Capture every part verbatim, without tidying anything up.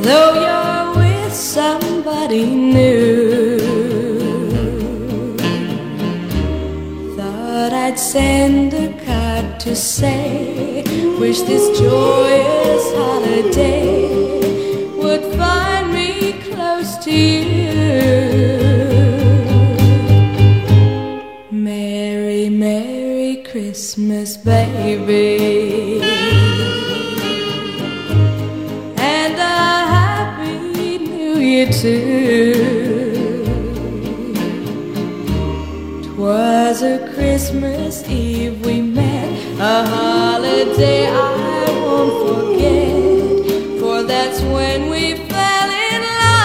though you're with somebody new. Thought I'd send a card to say, wish this joyous holiday would find me close to you. Merry, Merry Christmas, baby, and a Happy New Year too. 'Twas a Christmas Eve we met, a holiday I won't forget, for that's when we fell in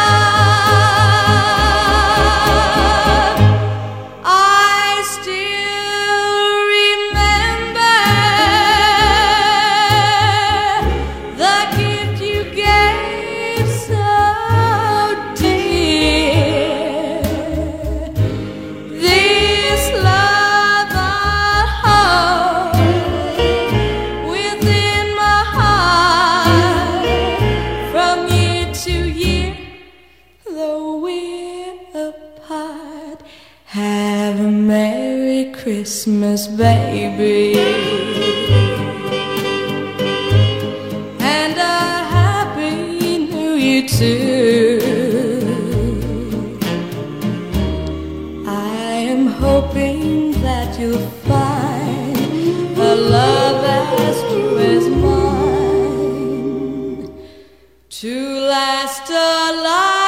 love. I still remember the gift you gave so dear, this love I hold within my heart from year to year, though we're apart. Have a Merry Christmas, baby, and a Happy New Year too. I am hoping that you'll find a love as true as mine to last a life.